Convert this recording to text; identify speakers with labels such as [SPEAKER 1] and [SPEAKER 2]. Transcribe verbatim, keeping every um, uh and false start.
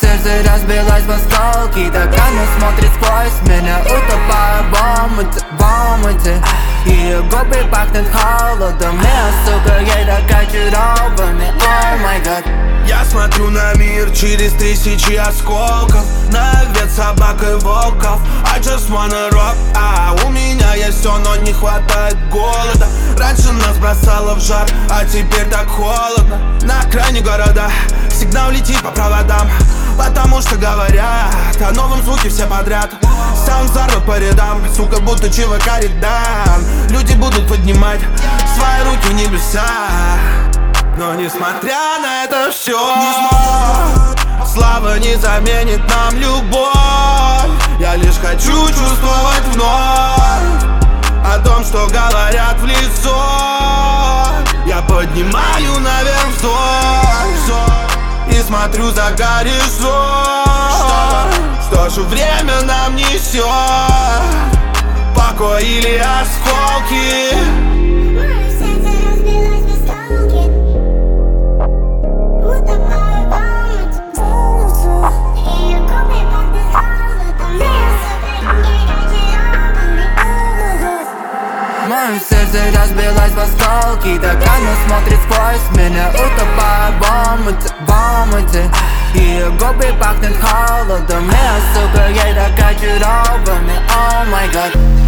[SPEAKER 1] сердце разбилось в осколки, так она смотрит сквозь меня, утопая в омуте, в омуте. Ее губы пахнут холодом, я, сука, ей так очарованный, о май гад.
[SPEAKER 2] Я смотрю на мир через тысячи осколков, на овец, собак и волков. I just wanna rock, а у меня есть все, но не хватает голода. Раньше нас бросало в жар, а теперь так холодно. На окраине города сигнал летит по проводам, потому что говорят о новом звуке все подряд. Саунд взорвет по рядам, сука, будто ЧВК Редан. Люди будут поднимать свои руки в небеса. Но несмотря на это все, слава не заменит нам любовь. Я лишь хочу чувствовать вновь о том, что говорят в лицо. Я поднимаю наверх взор и смотрю за горизонт. Что же время нам несет, покой или осколки?
[SPEAKER 1] Мое сердце разбилось в осколки, так она смотрит сквозь меня, утопая в омуте, в омуте. Ее губы пахнут холодом, я, сука, ей так очарованный, о май гад.